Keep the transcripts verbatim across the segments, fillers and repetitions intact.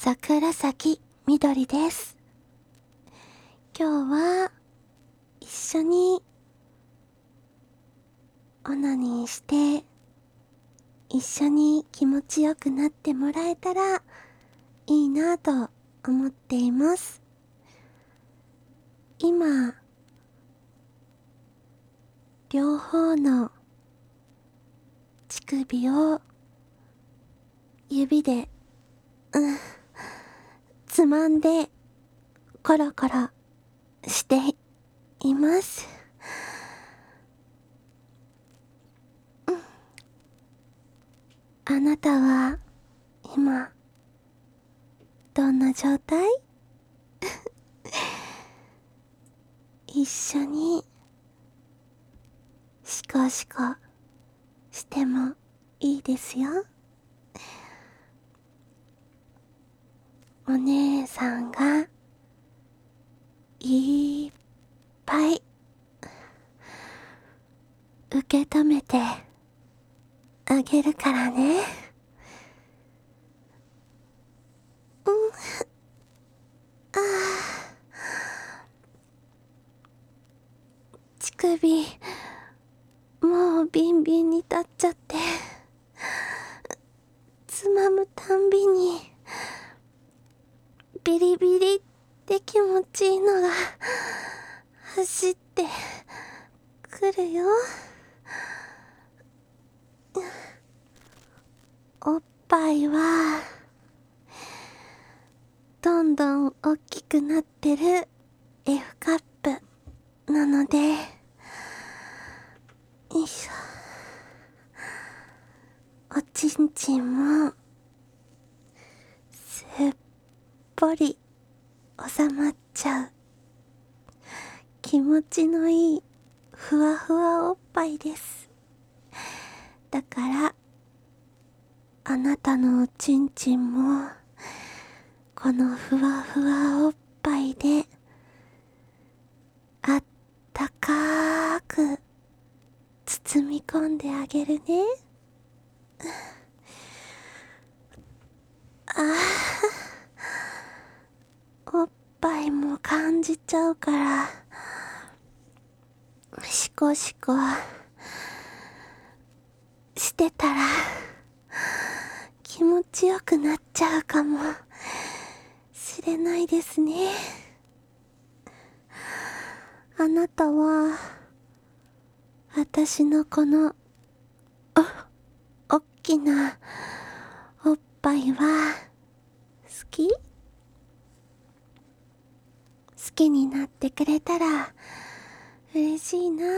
桜咲みどりです。今日は一緒にオナニーして一緒に気持ちよくなってもらえたらいいなと思っています。今両方の乳首を指でうんつまんでコロコロしています。あなたは今どんな状態？一緒にシコシコしてもいいですよ。お姉さんがいっぱい受け止めてあげるからね。うん、ああ、乳首もうビンビンに立っちゃって、つまむたんびにビリビリって気持ちいいのが走ってくるよ。おっぱいはどんどん大きくなってる F カップなので、よいしょ、おちんちんもすっぽり収まっちゃう気持ちのいいふわふわおっぱいです。だからあなたのおちんちんもこのふわふわおっぱいであったかーく包み込んであげるね。ああ、おっぱいも感じちゃうからシコシコしてたら気持ちよくなっちゃうかもしれないですね。あなたは私のこのおっきなおっぱいは好き？好きになってくれたら嬉しいな。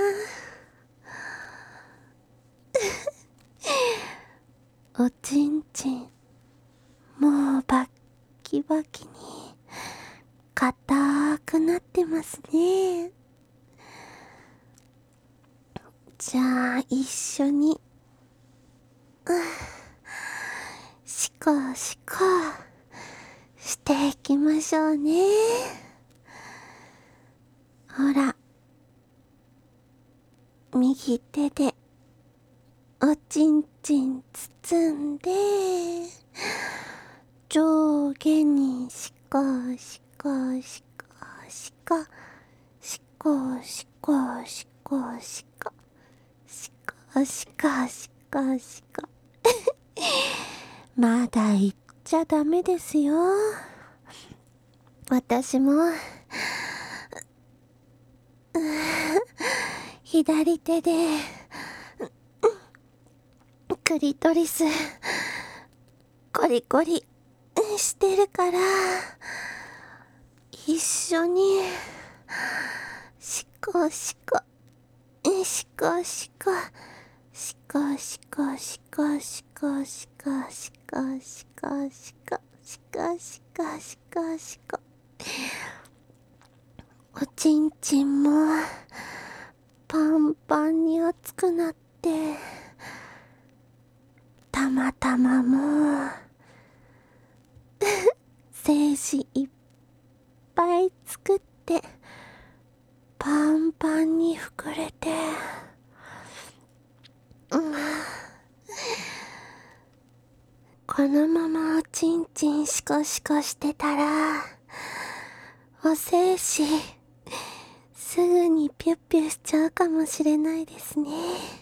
おちんちんもうバッキバキに硬くなってますね。じゃあ一緒にシコシコしていきましょうね。ほら、右手でおちんちん包んで上下にシコシコシコシコシコシコシコシコシコシコシコシコまだ言っちゃダメですよ。私も左手でクリトリスコリコリしてるから一緒にシコシコシコシコシコシコシコシコシコシコシコシコシコシコシコシコおちんちんもパンパンに熱くなってたまたまもう精子いっぱい作ってパンパンに膨れて、うん、 このままおちんちんシコシコしてたら、お精子、すぐにピュッピュしちゃうかもしれないですね。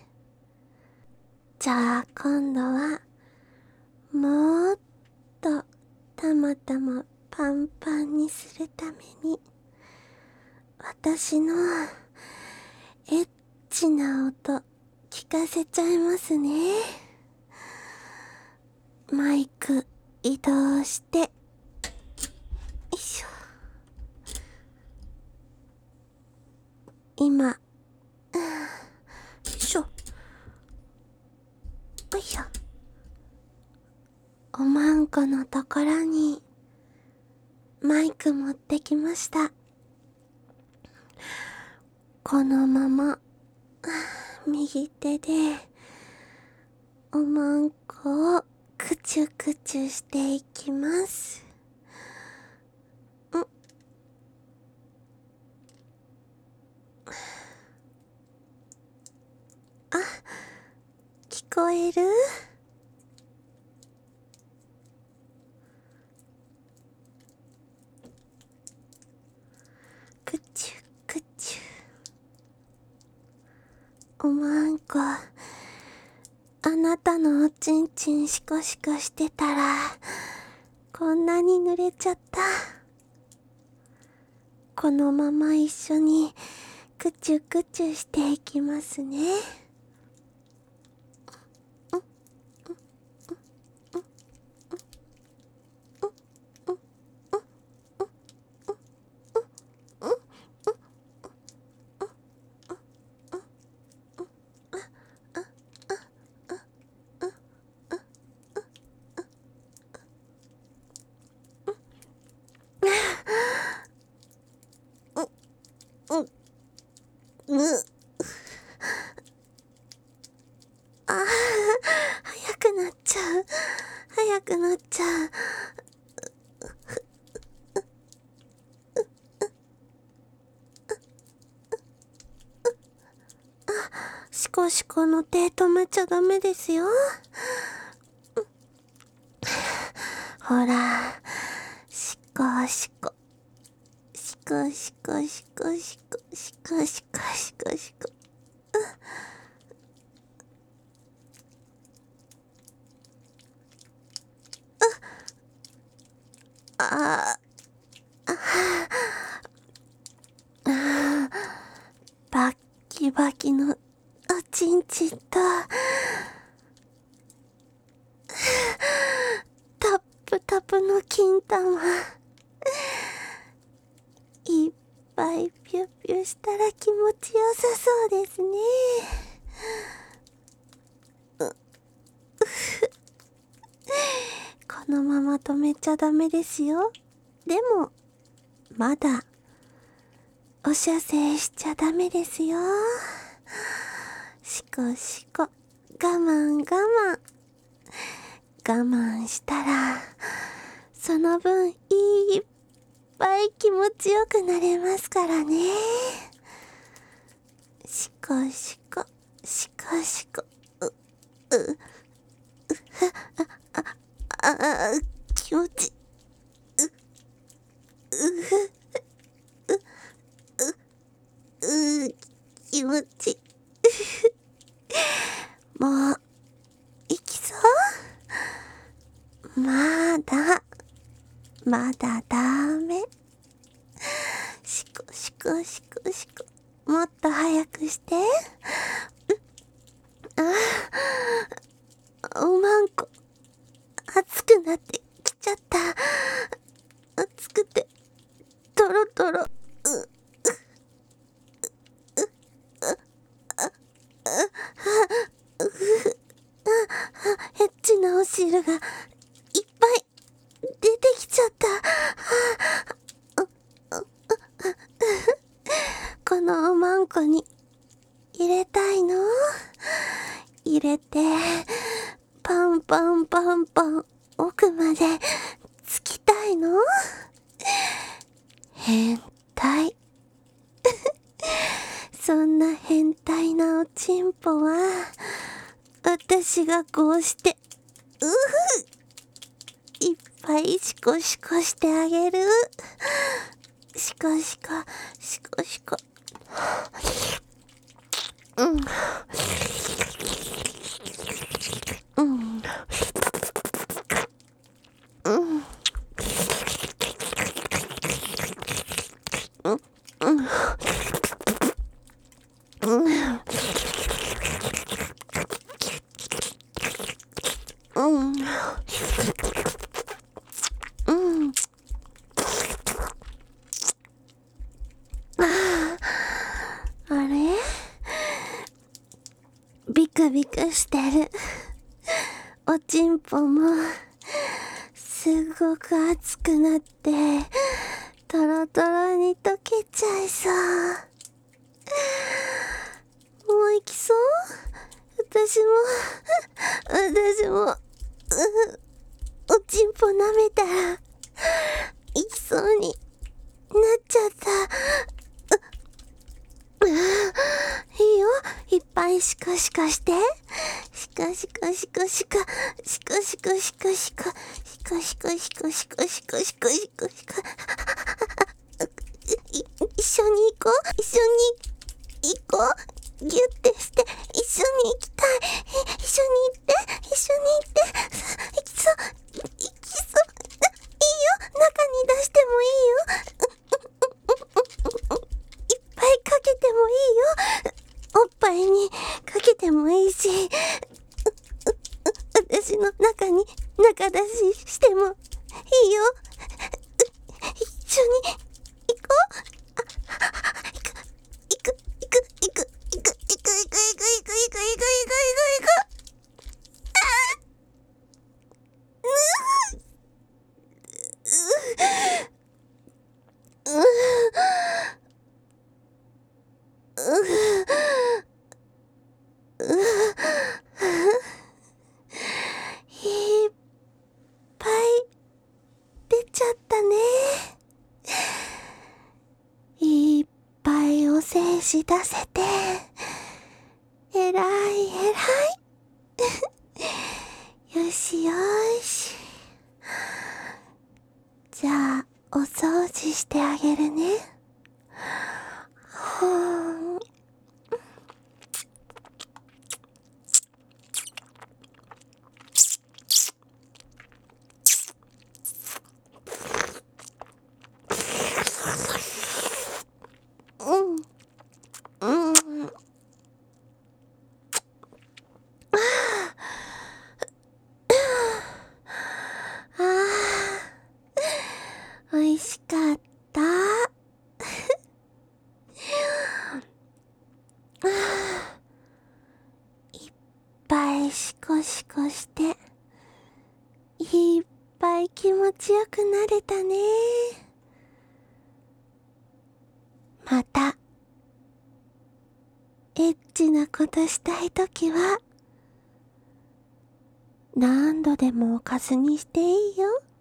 じゃあ今度は、もっとたまたまパンパンにするために、私のエッチな音聞かせちゃいますね。マイク移動して、よいしょ。今、よいしょ。よいしょ。おまんこのところにマイク持ってきました。このまま右手でおまんこをくちゅくちゅしていきます。んあ、聞こえる？くちゅくちゅ。おまんこ、あなたのおちんちんシコシコしてたら、こんなに濡れちゃった。このまま一緒にくちゅくちゅしていきますね。う、ああ、早くなっちゃう。早くなっちゃう。シコシコの手止めちゃダメですよ。ほら、シコシコ。シコシコシコシコシコシコシコシコ。ああ、ああ、バッキバキのおちんちんと、タップタプの金玉、いっぱいピュピュしたら気持ちよさそうですね。このまま止めちゃダメですよ。でも、まだ、お射精しちゃダメですよ。シコシコ、我慢我慢。我慢したら、その分いっぱい気持ちよくなれますからね。シコシコ、シコシコ、う、う、う、あ、あ、あ、気持ち、う、う、う、う、気持ち。もう、いきそう？まだ、まだダメ。シコシコシコシコ。もっと早くして。ああ、おまんこ、熱くなってきちゃった。熱くて、トロトロ。う、エッチなお汁がいっぱい出てきちゃった。このおまんこに入れたいの？入れて、パンパンパンパン奥までつきたいの？変態。そんな変態なおちんぽは、私がこうして、うふぱいシコシコしてあげる。シコシコシコシコ。うんうんうんうんうんうんあれビクビクしてる。おちんぽもすごく熱くなってトロトロに溶けちゃいそう。もう行きそう。私も私もうおちんぽ舐めたら行きそうになっちゃった。いいよ、いっぱいシコシコして。シコシコシコシコシコシコシコシコシコシコシコシコシコシコシコシコ。一緒に行こう。一緒に行こう。ギュッてして一緒に行きたい。一緒に行って、一緒に行って。行きそう、行きそう。いいよ、中に出してもいいよ。いっぱいかけてもいいよ。おっぱいにかけてもいいし、私の中に中出ししてもいいよ。一緒に行こう。行く行く行く行く行く行く行く行く行く行く行く行く。いっぱい出ちゃったね。いっぱいお精子出せてえらいえらい。よしよし、じゃあお掃除してあげるね。ふーん。うんうん。あー、おいしかった。いっぱいシコシコしていっぱい気持ちよくなれたね。またエッチなことしたいときは何度でもおかずにしていいよ。